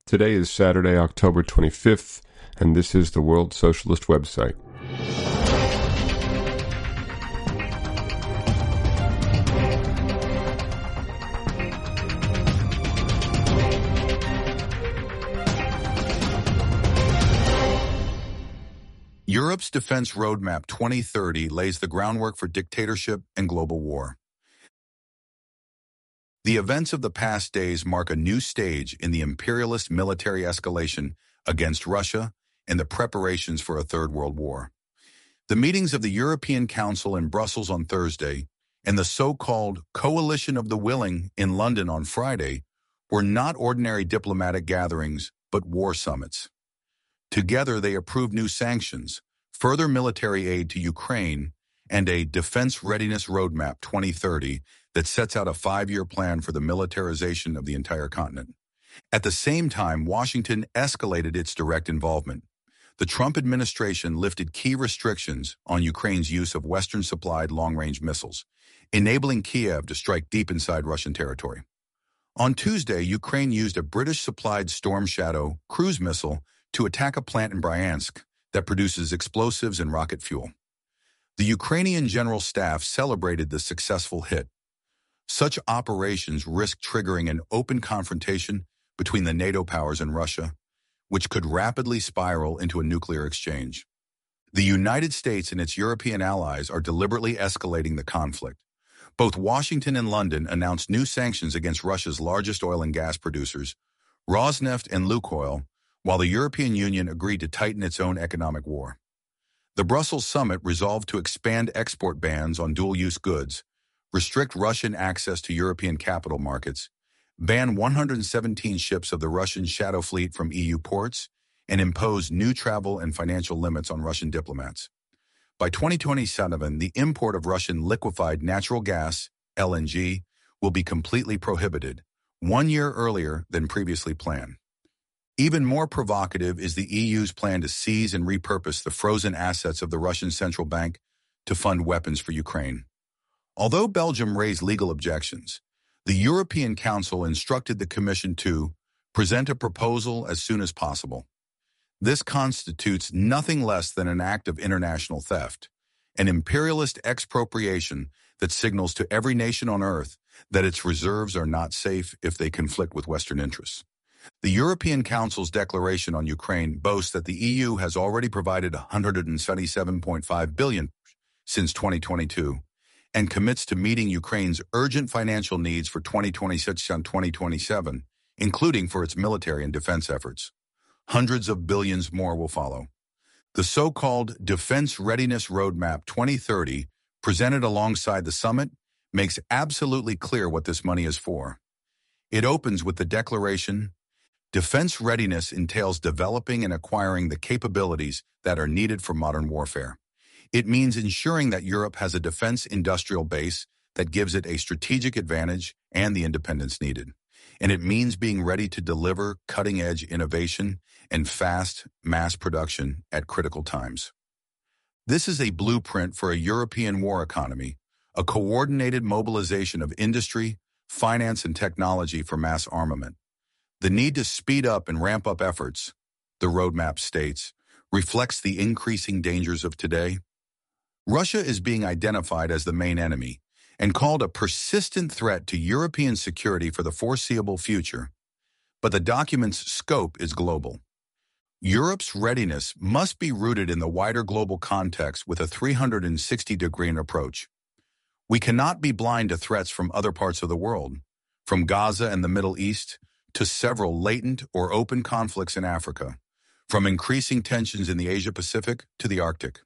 Today is Saturday, October 25th, and this is the World Socialist website. Europe's Defense Roadmap 2030 lays the groundwork for dictatorship and global war. The events of the past days mark a new stage in the imperialist military escalation against Russia and the preparations for a Third World War. The meetings of the European Council in Brussels on Thursday and the so-called Coalition of the Willing in London on Friday were not ordinary diplomatic gatherings, but war summits. Together, they approved new sanctions, further military aid to Ukraine, and a Defense Readiness Roadmap 2030 that sets out a 5-year plan for the militarization of the entire continent. At the same time, Washington escalated its direct involvement. The Trump administration lifted key restrictions on Ukraine's use of Western-supplied long-range missiles, enabling Kiev to strike deep inside Russian territory. On Tuesday, Ukraine used a British-supplied Storm Shadow cruise missile to attack a plant in Bryansk that produces explosives and rocket fuel. The Ukrainian General Staff celebrated the successful hit. Such operations risk triggering an open confrontation between the NATO powers and Russia, which could rapidly spiral into a nuclear exchange. The United States and its European allies are deliberately escalating the conflict. Both Washington and London announced new sanctions against Russia's largest oil and gas producers, Rosneft and Lukoil, while the European Union agreed to tighten its own economic war. The Brussels summit resolved to expand export bans on dual-use goods, restrict Russian access to European capital markets, ban 117 ships of the Russian Shadow Fleet from EU ports, and impose new travel and financial limits on Russian diplomats. By 2027, the import of Russian liquefied natural gas, LNG, will be completely prohibited, 1 year earlier than previously planned. Even more provocative is the EU's plan to seize and repurpose the frozen assets of the Russian central bank to fund weapons for Ukraine. Although Belgium raised legal objections, the European Council instructed the Commission to present a proposal as soon as possible. This constitutes nothing less than an act of international theft, an imperialist expropriation that signals to every nation on earth that its reserves are not safe if they conflict with Western interests. The European Council's declaration on Ukraine boasts that the EU has already provided $177.5 billion since 2022 and commits to meeting Ukraine's urgent financial needs for 2026 and 2027, including for its military and defense efforts. Hundreds of billions more will follow. The so-called Defense Readiness Roadmap 2030, presented alongside the summit, makes absolutely clear what this money is for. It opens with the declaration, "Defense readiness entails developing and acquiring the capabilities that are needed for modern warfare. It means ensuring that Europe has a defense industrial base that gives it a strategic advantage and the independence needed. And it means being ready to deliver cutting-edge innovation and fast mass production at critical times." This is a blueprint for a European war economy, a coordinated mobilization of industry, finance, and technology for mass armament. The need to speed up and ramp up efforts, the roadmap states, reflects the increasing dangers of today. Russia is being identified as the main enemy and called a persistent threat to European security for the foreseeable future, but the document's scope is global. Europe's readiness must be rooted in the wider global context with a 360-degree approach. We cannot be blind to threats from other parts of the world, from Gaza and the Middle East to several latent or open conflicts in Africa, from increasing tensions in the Asia-Pacific to the Arctic.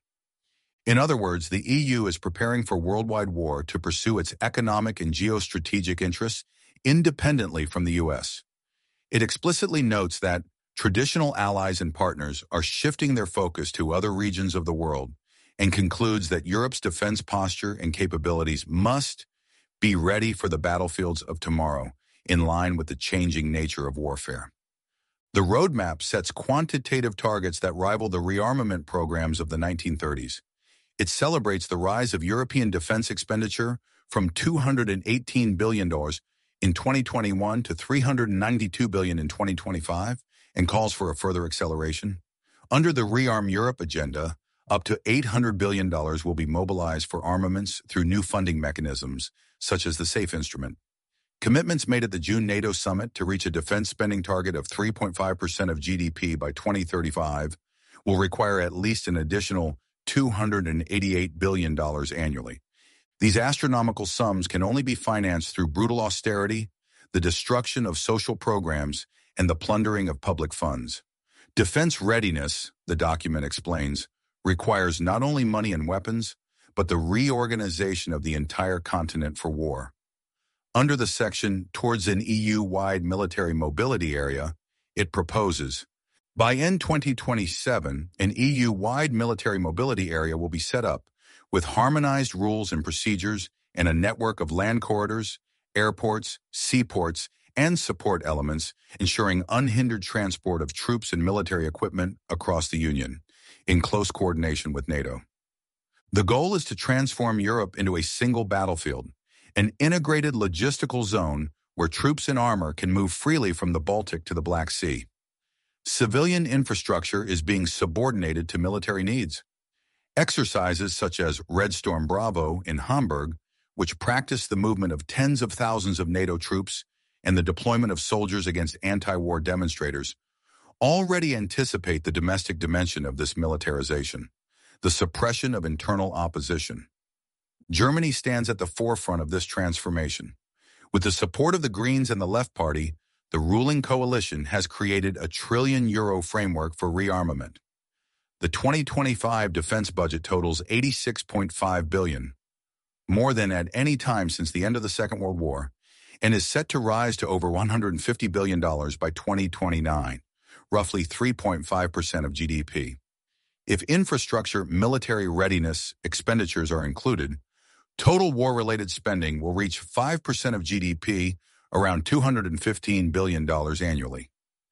In other words, the EU is preparing for worldwide war to pursue its economic and geostrategic interests independently from the U.S. It explicitly notes that traditional allies and partners are shifting their focus to other regions of the world and concludes that Europe's defense posture and capabilities must be ready for the battlefields of tomorrow, in line with the changing nature of warfare. The roadmap sets quantitative targets that rival the rearmament programs of the 1930s. It celebrates the rise of European defense expenditure from $218 billion in 2021 to $392 billion in 2025, and calls for a further acceleration. Under the Rearm Europe agenda, up to $800 billion will be mobilized for armaments through new funding mechanisms, such as the SAFE instrument. Commitments made at the June NATO summit to reach a defense spending target of 3.5% of GDP by 2035 will require at least an additional $288 billion annually. These astronomical sums can only be financed through brutal austerity, the destruction of social programs, and the plundering of public funds. Defense readiness, the document explains, requires not only money and weapons, but the reorganization of the entire continent for war. Under the section Towards an EU-wide military mobility area, it proposes, by end 2027, an EU-wide military mobility area will be set up with harmonized rules and procedures and a network of land corridors, airports, seaports, and support elements, ensuring unhindered transport of troops and military equipment across the Union, in close coordination with NATO. The goal is to transform Europe into a single battlefield, an integrated logistical zone where troops and armor can move freely from the Baltic to the Black Sea. Civilian infrastructure is being subordinated to military needs. Exercises such as Red Storm Bravo in Hamburg, which practice the movement of tens of thousands of NATO troops and the deployment of soldiers against anti-war demonstrators, already anticipate the domestic dimension of this militarization, the suppression of internal opposition. Germany stands at the forefront of this transformation. With the support of the Greens and the Left Party, the ruling coalition has created a €1 trillion framework for rearmament. The 2025 defense budget totals $86.5 billion, more than at any time since the end of the Second World War, and is set to rise to over $150 billion by 2029, roughly 3.5% of GDP. If infrastructure, military readiness expenditures are included, total war-related spending will reach 5% of GDP, around $215 billion annually.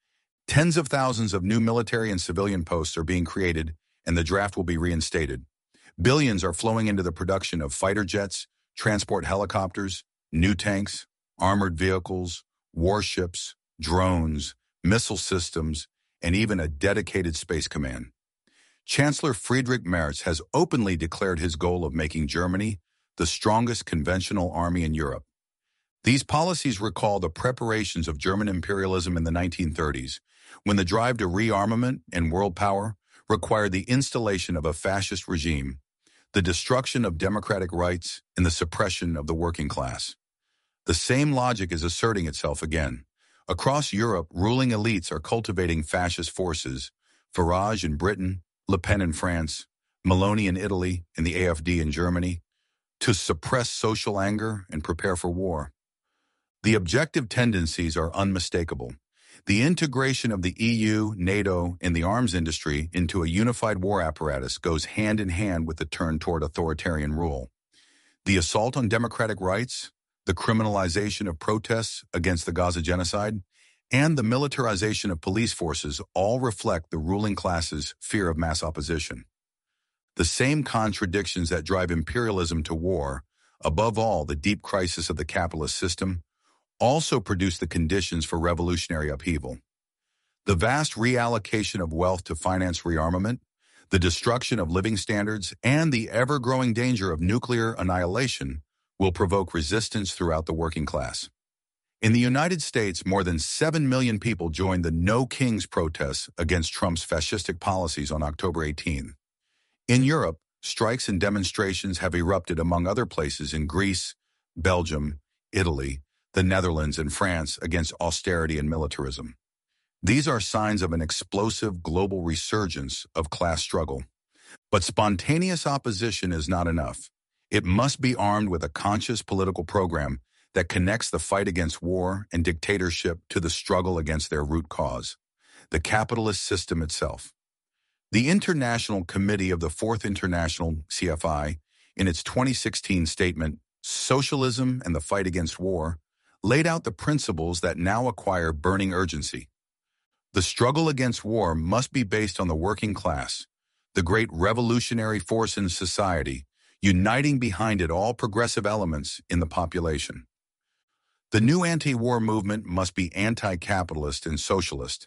Tens of thousands of new military and civilian posts are being created, and the draft will be reinstated. Billions are flowing into the production of fighter jets, transport helicopters, new tanks, armored vehicles, warships, drones, missile systems, and even a dedicated space command. Chancellor Friedrich Merz has openly declared his goal of making Germany the strongest conventional army in Europe. These policies recall the preparations of German imperialism in the 1930s, when the drive to rearmament and world power required the installation of a fascist regime, the destruction of democratic rights, and the suppression of the working class. The same logic is asserting itself again. Across Europe, ruling elites are cultivating fascist forces, Farage in Britain, Le Pen in France, Meloni in Italy, and the AfD in Germany, to suppress social anger and prepare for war. The objective tendencies are unmistakable. The integration of the EU, NATO, and the arms industry into a unified war apparatus goes hand in hand with the turn toward authoritarian rule. The assault on democratic rights, the criminalization of protests against the Gaza genocide, and the militarization of police forces all reflect the ruling class's fear of mass opposition. The same contradictions that drive imperialism to war, above all the deep crisis of the capitalist system, also produce the conditions for revolutionary upheaval. The vast reallocation of wealth to finance rearmament, the destruction of living standards, and the ever-growing danger of nuclear annihilation will provoke resistance throughout the working class. In the United States, more than 7 million people joined the No Kings protests against Trump's fascistic policies on October 18. In Europe, strikes and demonstrations have erupted among other places in Greece, Belgium, Italy, the Netherlands, and France against austerity and militarism. These are signs of an explosive global resurgence of class struggle. But spontaneous opposition is not enough. It must be armed with a conscious political program that connects the fight against war and dictatorship to the struggle against their root cause, the capitalist system itself. The International Committee of the Fourth International, CFI, in its 2016 statement, Socialism and the Fight Against War, laid out the principles that now acquire burning urgency. The struggle against war must be based on the working class, the great revolutionary force in society, uniting behind it all progressive elements in the population. The new anti-war movement must be anti-capitalist and socialist,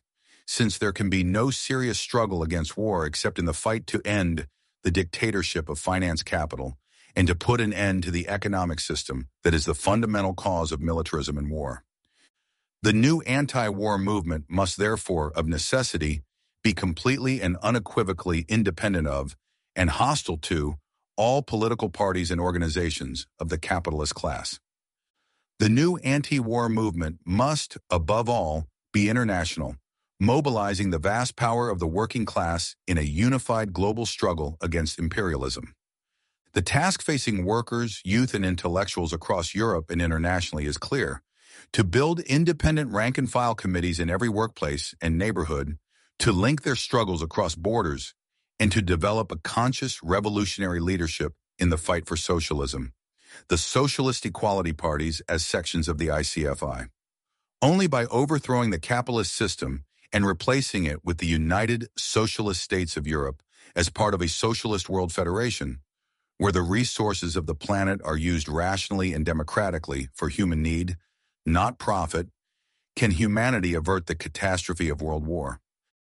since there can be no serious struggle against war except in the fight to end the dictatorship of finance capital and to put an end to the economic system that is the fundamental cause of militarism and war. The new anti-war movement must therefore, of necessity, be completely and unequivocally independent of and hostile to all political parties and organizations of the capitalist class. The new anti-war movement must, above all, be international, mobilizing the vast power of the working class in a unified global struggle against imperialism. The task facing workers, youth, and intellectuals across Europe and internationally is clear: to build independent rank-and-file committees in every workplace and neighborhood, to link their struggles across borders, and to develop a conscious revolutionary leadership in the fight for socialism, the socialist equality parties as sections of the ICFI. Only by overthrowing the capitalist system and replacing it with the United Socialist States of Europe as part of a socialist world federation, where the resources of the planet are used rationally and democratically for human need, not profit, can humanity avert the catastrophe of world war.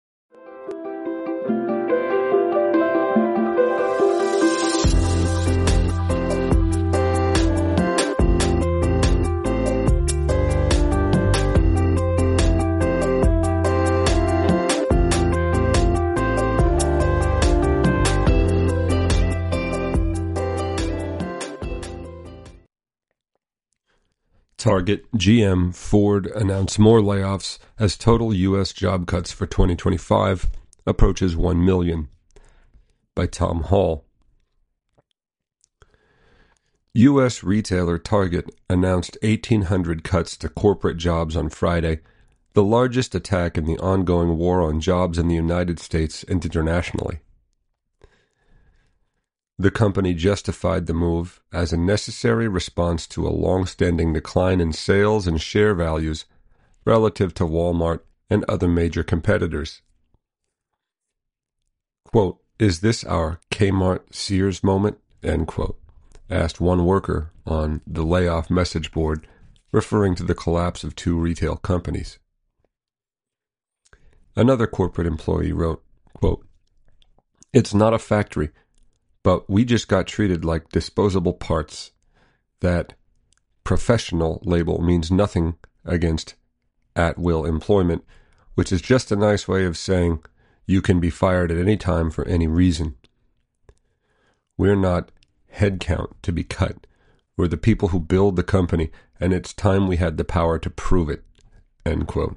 Target, GM, Ford announce more layoffs as total U.S. job cuts for 2025 approaches 1 million. By Tom Hall. U.S. retailer Target announced 1,800 cuts to corporate jobs on Friday, the largest attack in the ongoing war on jobs in the United States and internationally. The company justified the move as a necessary response to a long-standing decline in sales and share values relative to Walmart and other major competitors. Quote, "Is this our Kmart Sears moment?" End quote, asked one worker on the layoff message board, referring to the collapse of two retail companies. Another corporate employee wrote, quote, "It's not a factory, but we just got treated like disposable parts. That professional label means nothing against at-will employment, which is just a nice way of saying you can be fired at any time for any reason. We're not headcount to be cut. We're the people who build the company, and it's time we had the power to prove it." End quote.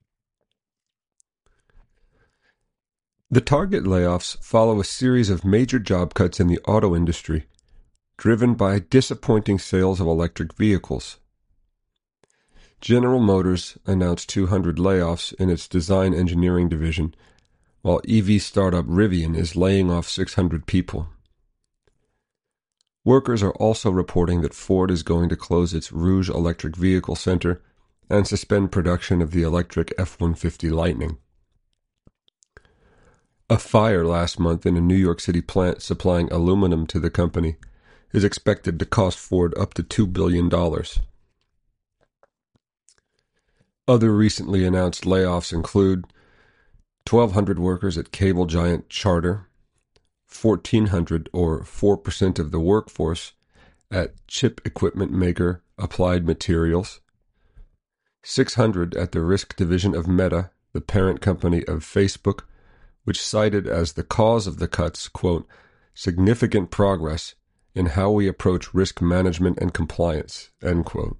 The Target layoffs follow a series of major job cuts in the auto industry, driven by disappointing sales of electric vehicles. General Motors announced 200 layoffs in its design engineering division, while EV startup Rivian is laying off 600 people. Workers are also reporting that Ford is going to close its Rouge Electric Vehicle Center and suspend production of the electric F-150 Lightning. A fire last month in a New York City plant supplying aluminum to the company is expected to cost Ford up to $2 billion. Other recently announced layoffs include 1,200 workers at cable giant Charter, 1,400 or 4% of the workforce at chip equipment maker Applied Materials, 600 at the risk division of Meta, the parent company of Facebook, which cited as the cause of the cuts, quote, "significant progress in how we approach risk management and compliance," end quote.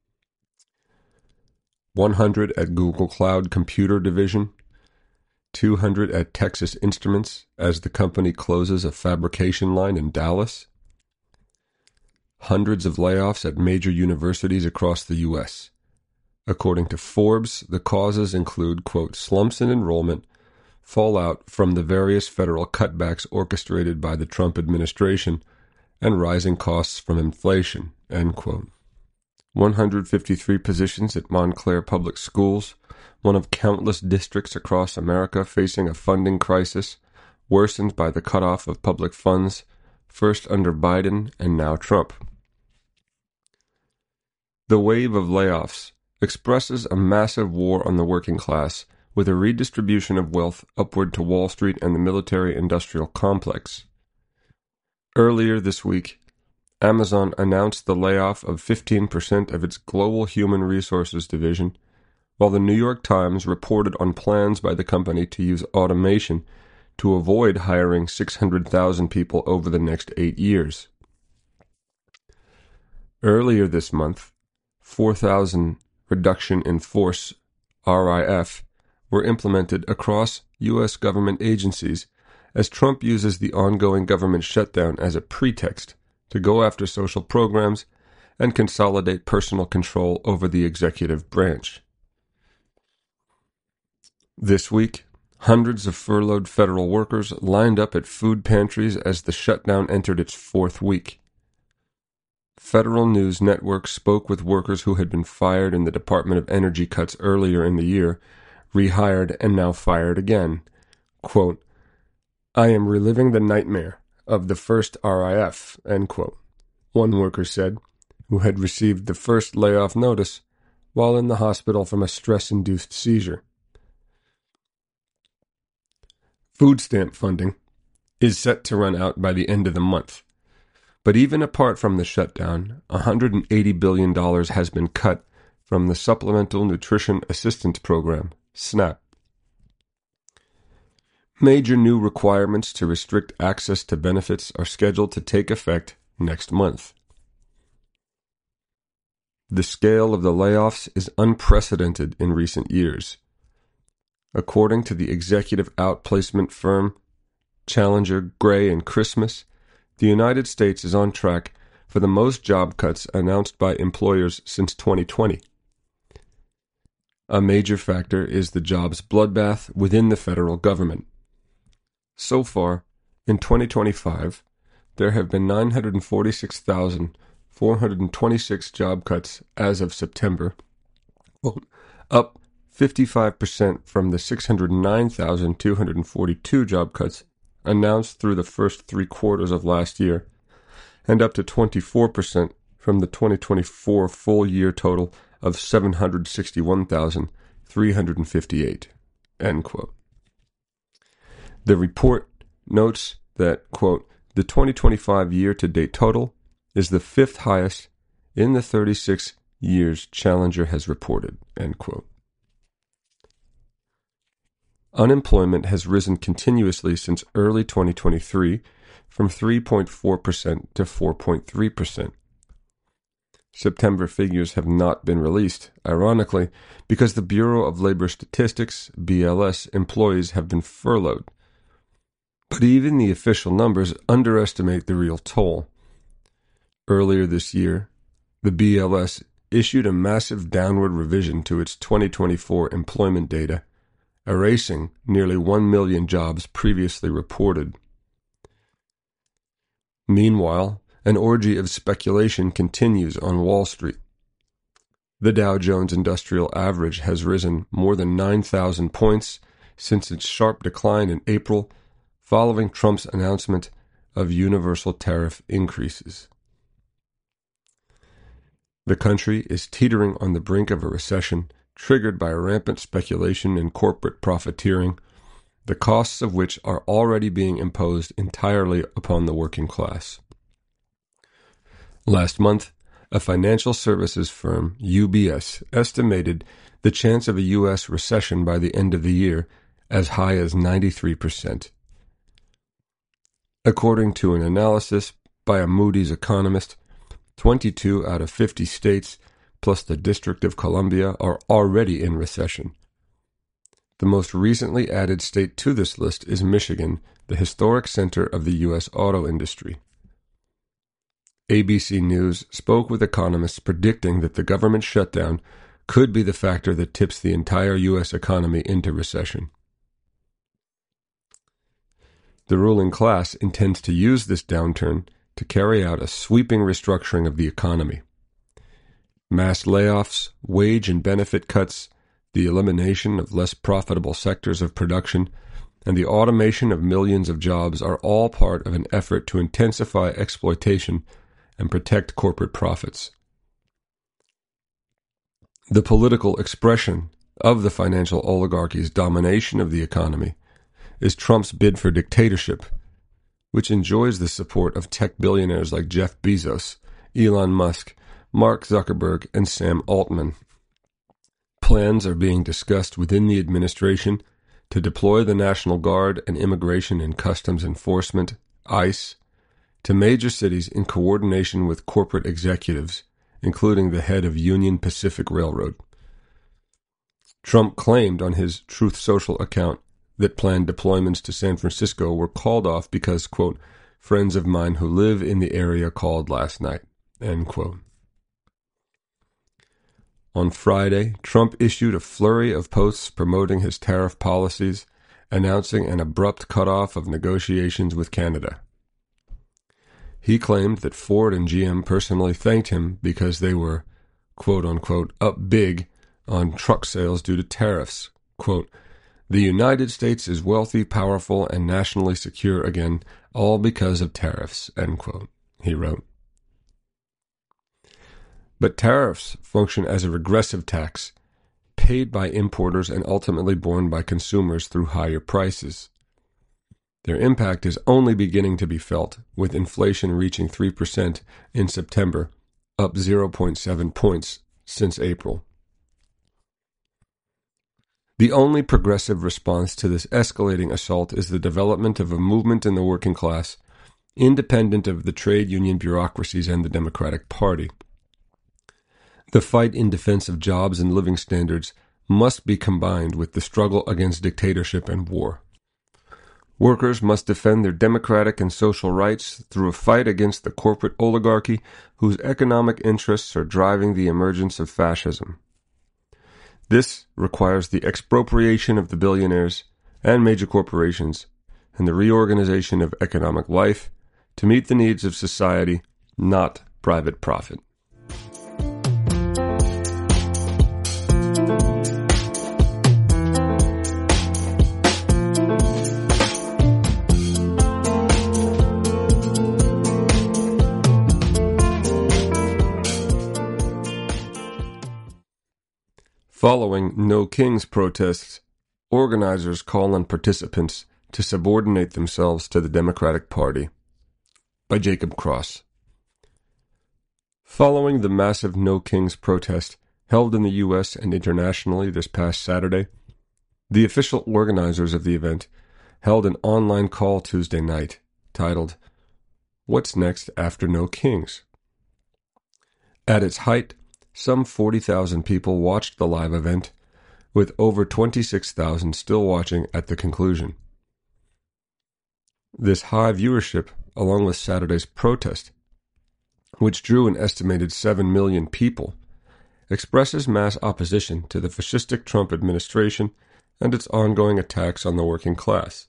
100 at Google Cloud Computer Division, 200 at Texas Instruments as the company closes a fabrication line in Dallas, hundreds of layoffs at major universities across the U.S. According to Forbes, the causes include, quote, "slumps in enrollment, fallout from the various federal cutbacks orchestrated by the Trump administration, and rising costs from inflation," end quote. 153 positions at Montclair Public Schools, one of countless districts across America facing a funding crisis, worsened by the cutoff of public funds, first under Biden and now Trump. The wave of layoffs expresses a massive war on the working class, with a redistribution of wealth upward to Wall Street and the military-industrial complex. Earlier this week, Amazon announced the layoff of 15% of its global human resources division, while the New York Times reported on plans by the company to use automation to avoid hiring 600,000 people over the next 8 years. Earlier this month, 4,000 reduction in force RIF were implemented across U.S. government agencies as Trump uses the ongoing government shutdown as a pretext to go after social programs and consolidate personal control over the executive branch. This week, hundreds of furloughed federal workers lined up at food pantries as the shutdown entered its 4th week. Federal news networks spoke with workers who had been fired in the Department of Energy cuts earlier in the year, rehired, and now fired again. Quote, "I am reliving the nightmare of the first RIF," end quote, one worker said, who had received the first layoff notice while in the hospital from a stress-induced seizure. Food stamp funding is set to run out by the end of the month. But even apart from the shutdown, $180 billion has been cut from the Supplemental Nutrition Assistance Program, SNAP. Major new requirements to restrict access to benefits are scheduled to take effect next month. The scale of the layoffs is unprecedented in recent years. According to the executive outplacement firm Challenger, Gray & Christmas, the United States is on track for the most job cuts announced by employers since 2020. A major factor is the jobs bloodbath within the federal government. So far, in 2025, there have been 946,426 job cuts as of September, up 55% from the 609,242 job cuts announced through the first 3 quarters of last year, and up to 24% from the 2024 full-year total of 761,358, end quote. The report notes that, quote, the 2025 year-to-date total is the 5th highest in the 36 years Challenger has reported, end quote. Unemployment has risen continuously since early 2023 from 3.4% to 4.3%. September figures have not been released, ironically, because the Bureau of Labor Statistics, BLS, employees have been furloughed. But even the official numbers underestimate the real toll. Earlier this year, the BLS issued a massive downward revision to its 2024 employment data, erasing nearly 1 million jobs previously reported. Meanwhile, an orgy of speculation continues on Wall Street. The Dow Jones Industrial Average has risen more than 9,000 points since its sharp decline in April, following Trump's announcement of universal tariff increases. The country is teetering on the brink of a recession, triggered by rampant speculation and corporate profiteering, the costs of which are already being imposed entirely upon the working class. Last month, a financial services firm, UBS, estimated the chance of a U.S. recession by the end of the year as high as 93%. According to an analysis by a Moody's economist, 22 out of 50 states plus the District of Columbia are already in recession. The most recently added state to this list is Michigan, the historic center of the U.S. auto industry. ABC News spoke with economists predicting that the government shutdown could be the factor that tips the entire U.S. economy into recession. The ruling class intends to use this downturn to carry out a sweeping restructuring of the economy. Mass layoffs, wage and benefit cuts, the elimination of less profitable sectors of production, and the automation of millions of jobs are all part of an effort to intensify exploitation and protect corporate profits. The political expression of the financial oligarchy's domination of the economy is Trump's bid for dictatorship, which enjoys the support of tech billionaires like Jeff Bezos, Elon Musk, Mark Zuckerberg, and Sam Altman. Plans are being discussed within the administration to deploy the National Guard and Immigration and Customs Enforcement, ICE, to major cities in coordination with corporate executives, including the head of Union Pacific Railroad. Trump claimed on his Truth Social account that planned deployments to San Francisco were called off because, quote, friends of mine who live in the area called last night, end quote. On Friday, Trump issued a flurry of posts promoting his tariff policies, announcing an abrupt cutoff of negotiations with Canada. He claimed that Ford and GM personally thanked him because they were, quote-unquote, up big on truck sales due to tariffs. Quote, the United States is wealthy, powerful, and nationally secure again, all because of tariffs, end quote, he wrote. But tariffs function as a regressive tax, paid by importers and ultimately borne by consumers through higher prices. Their impact is only beginning to be felt, with inflation reaching 3% in September, up 0.7 points since April. The only progressive response to this escalating assault is the development of a movement in the working class, independent of the trade union bureaucracies and the Democratic Party. The fight in defense of jobs and living standards must be combined with the struggle against dictatorship and war. Workers must defend their democratic and social rights through a fight against the corporate oligarchy whose economic interests are driving the emergence of fascism. This requires the expropriation of the billionaires and major corporations and the reorganization of economic life to meet the needs of society, not private profit. Following No Kings protests, organizers call on participants to subordinate themselves to the Democratic Party. By Jacob Cross. Following the massive No Kings protest held in the U.S. and internationally this past Saturday, the official organizers of the event held an online call Tuesday night titled, What's Next After No Kings? At its height, some 40,000 people watched the live event, with over 26,000 still watching at the conclusion. This high viewership, along with Saturday's protest, which drew an estimated 7 million people, expresses mass opposition to the fascistic Trump administration and its ongoing attacks on the working class.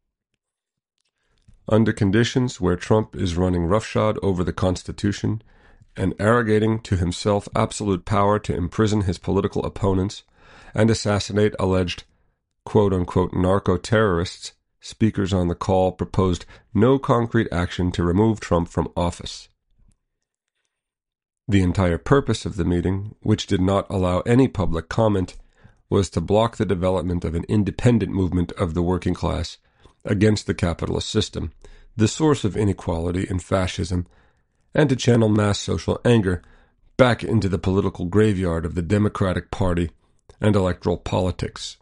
Under conditions where Trump is running roughshod over the Constitution and arrogating to himself absolute power to imprison his political opponents and assassinate alleged quote-unquote narco-terrorists, speakers on the call proposed no concrete action to remove Trump from office. The entire purpose of the meeting, which did not allow any public comment, was to block the development of an independent movement of the working class against the capitalist system, the source of inequality and fascism, and to channel mass social anger back into the political graveyard of the Democratic Party and electoral politics.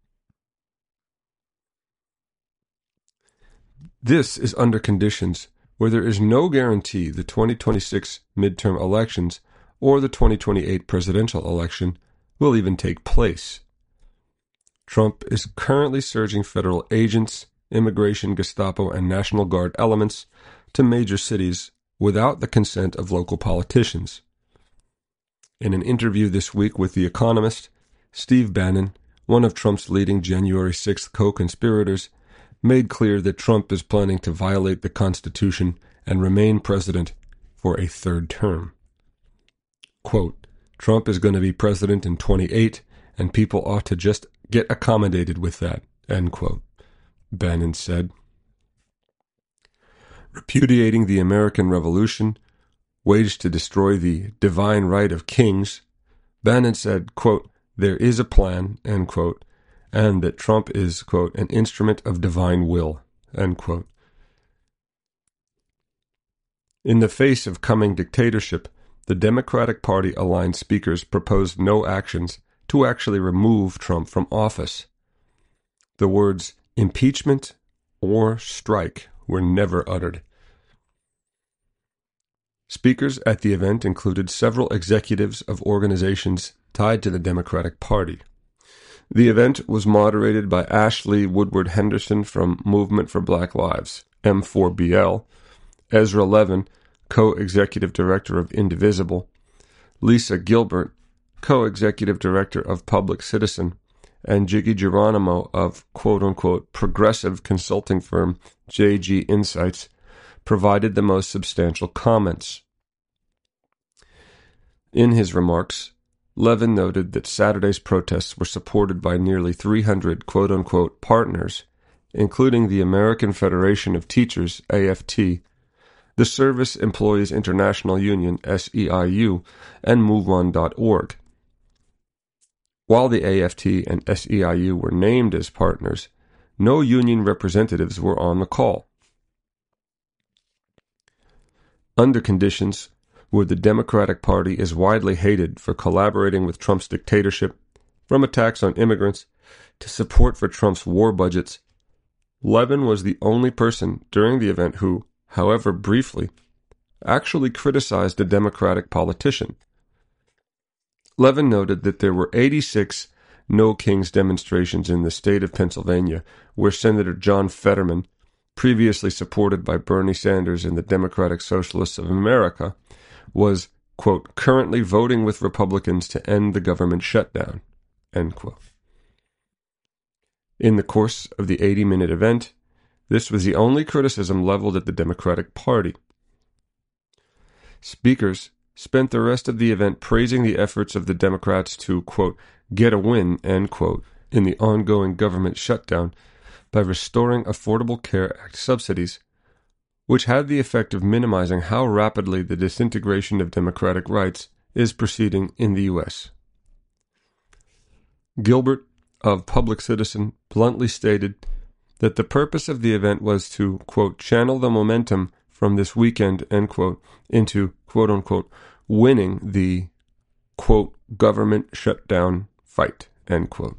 This is under conditions where there is no guarantee the 2026 midterm elections or the 2028 presidential election will even take place. Trump is currently surging federal agents, immigration, Gestapo, and National Guard elements to major cities without the consent of local politicians. In an interview this week with The Economist, Steve Bannon, one of Trump's leading January 6th co-conspirators, made clear that Trump is planning to violate the Constitution and remain president for a third term. Quote, Trump is going to be president in 28, and people ought to just get accommodated with that, end quote, Bannon said. Repudiating the American Revolution, waged to destroy the divine right of kings, Bannon said, quote, there is a plan, end quote, and that Trump is, quote, an instrument of divine will, end quote. In the face of coming dictatorship, the Democratic Party-aligned speakers proposed no actions to actually remove Trump from office. The words impeachment or strike were never uttered. Speakers at the event included several executives of organizations tied to the Democratic Party. The event was moderated by Ashley Woodward Henderson from Movement for Black Lives, M4BL, Ezra Levin, co-executive director of Indivisible, Lisa Gilbert, co-executive director of Public Citizen, and Jiggy Geronimo of quote-unquote progressive consulting firm JG Insights provided the most substantial comments. In his remarks, Levin noted that Saturday's protests were supported by nearly 300 quote-unquote partners, including the American Federation of Teachers, AFT, the Service Employees International Union, SEIU, and MoveOn.org. While the AFT and SEIU were named as partners, no union representatives were on the call. Under conditions where the Democratic Party is widely hated for collaborating with Trump's dictatorship, from attacks on immigrants to support for Trump's war budgets, Levin was the only person during the event who, however briefly, actually criticized a Democratic politician. Levin noted that there were 86 No Kings demonstrations in the state of Pennsylvania where Senator John Fetterman, previously supported by Bernie Sanders and the Democratic Socialists of America, was, quote, currently voting with Republicans to end the government shutdown, end quote. In the course of the 80-minute event, this was the only criticism leveled at the Democratic Party. Speakers spent the rest of the event praising the efforts of the Democrats to, quote, get a win, end quote, in the ongoing government shutdown by restoring Affordable Care Act subsidies, which had the effect of minimizing how rapidly the disintegration of democratic rights is proceeding in the U.S. Gilbert of Public Citizen bluntly stated that the purpose of the event was to, quote, channel the momentum from this weekend, end quote, into, quote unquote, winning the, quote, government shutdown fight, end quote.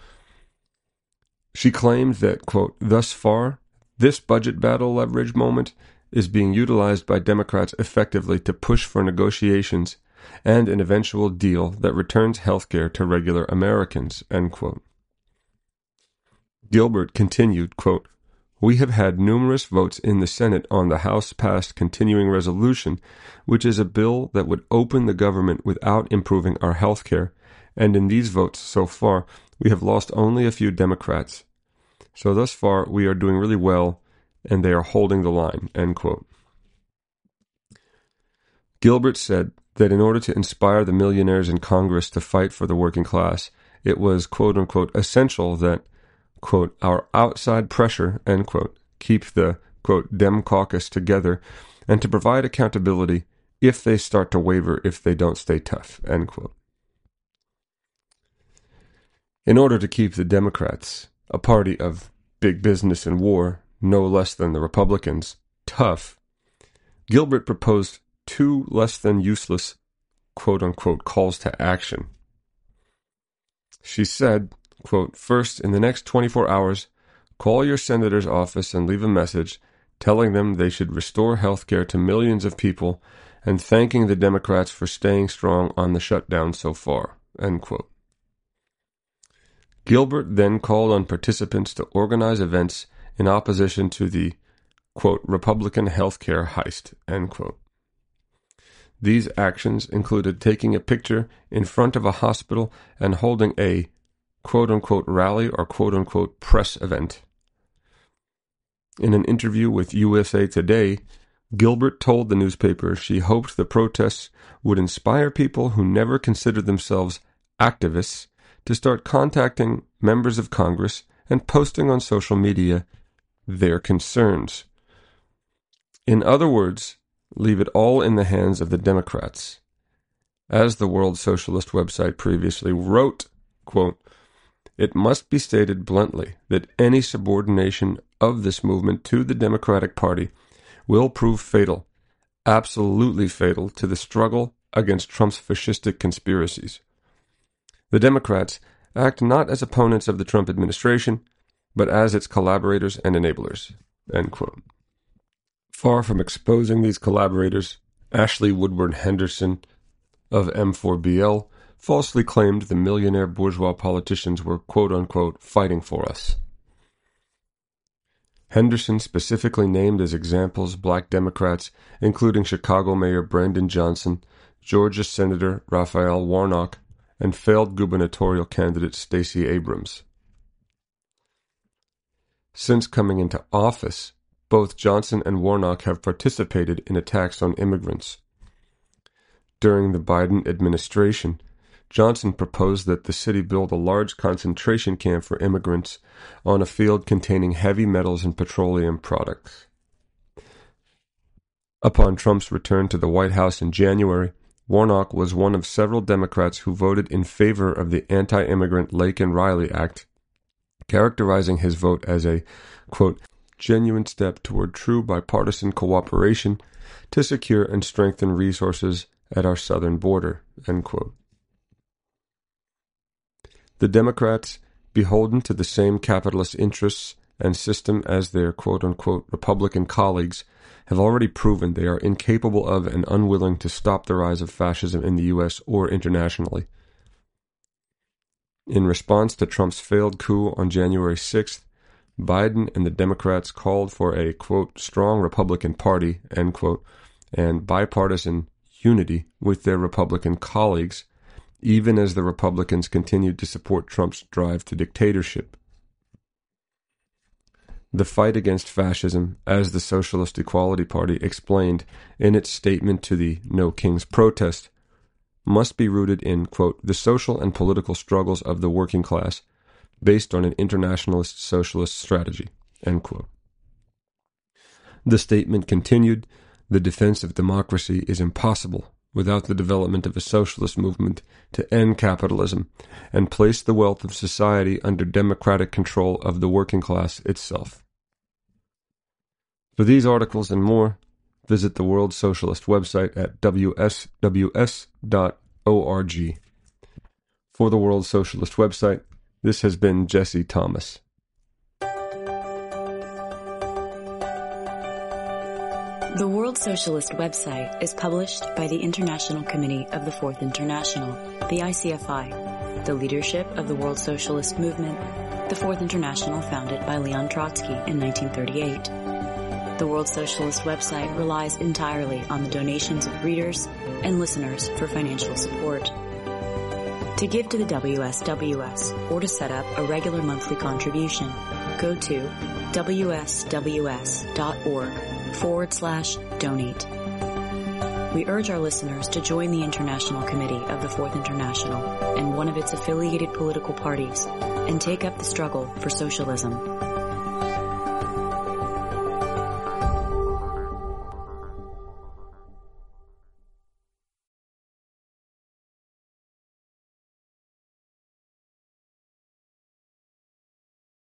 She claimed that, quote, thus far, this budget battle leverage moment is being utilized by Democrats effectively to push for negotiations and an eventual deal that returns health care to regular Americans, end quote. Gilbert continued, quote, we have had numerous votes in the Senate on the House-passed continuing resolution, which is a bill that would open the government without improving our health care, and in these votes so far, we have lost only a few Democrats. So thus far, we are doing really well, and they are holding the line, end quote. Gilbert said that in order to inspire the millionaires in Congress to fight for the working class, it was, quote unquote, essential that, quote, our outside pressure, end quote, keep the, quote, Dem caucus together, and to provide accountability if they start to waver, if they don't stay tough, end quote. In order to keep the Democrats, a party of big business and war, no less than the Republicans, tough, Gilbert proposed two less than useless, quote-unquote, calls to action. She said, quote, first, in the next 24 hours, call your senator's office and leave a message telling them they should restore health care to millions of people and thanking the Democrats for staying strong on the shutdown so far, end quote. Gilbert then called on participants to organize events in opposition to the, quote, Republican healthcare heist, end quote. These actions included taking a picture in front of a hospital and holding a, quote-unquote, rally or quote-unquote press event. In an interview with USA Today, Gilbert told the newspaper she hoped the protests would inspire people who never considered themselves activists to start contacting members of Congress and posting on social media their concerns. In other words, leave it all in the hands of the Democrats. As the World Socialist website previously wrote, quote, "It must be stated bluntly that any subordination of this movement to the Democratic Party will prove fatal, absolutely fatal, to the struggle against Trump's fascistic conspiracies. The Democrats act not as opponents of the Trump administration, but as its collaborators and enablers." End quote. Far from exposing these collaborators, Ashley Woodward Henderson of M4BL falsely claimed the millionaire bourgeois politicians were quote-unquote fighting for us. Henderson specifically named as examples black Democrats, including Chicago Mayor Brandon Johnson, Georgia Senator Raphael Warnock, and failed gubernatorial candidate Stacey Abrams. Since coming into office, both Johnson and Warnock have participated in attacks on immigrants. During the Biden administration, Johnson proposed that the city build a large concentration camp for immigrants on a field containing heavy metals and petroleum products. Upon Trump's return to the White House in January, Warnock was one of several Democrats who voted in favor of the anti-immigrant Laken-Riley Act, characterizing his vote as a, quote, "genuine step toward true bipartisan cooperation to secure and strengthen resources at our southern border," end quote. The Democrats, beholden to the same capitalist interests and system as their quote-unquote Republican colleagues, have already proven they are incapable of and unwilling to stop the rise of fascism in the U.S. or internationally. In response to Trump's failed coup on January 6th, Biden and the Democrats called for a, quote, "strong Republican Party," end quote, and bipartisan unity with their Republican colleagues, even as the Republicans continued to support Trump's drive to dictatorship. The fight against fascism, as the Socialist Equality Party explained in its statement to the No Kings protest, must be rooted in, quote, "the social and political struggles of the working class, based on an internationalist socialist strategy," end quote. The statement continued, "The defense of democracy is impossible without the development of a socialist movement to end capitalism and place the wealth of society under democratic control of the working class itself." For these articles and more, visit the World Socialist website at wsws.org. For the World Socialist website, this has been Jesse Thomas. The World Socialist website is published by the International Committee of the Fourth International, the ICFI, the leadership of the World Socialist movement, the Fourth International founded by Leon Trotsky in 1938. The World Socialist website relies entirely on the donations of readers and listeners for financial support. To give to the WSWS or to set up a regular monthly contribution, go to wsws.org/donate. We urge our listeners to join the International Committee of the Fourth International and one of its affiliated political parties and take up the struggle for socialism.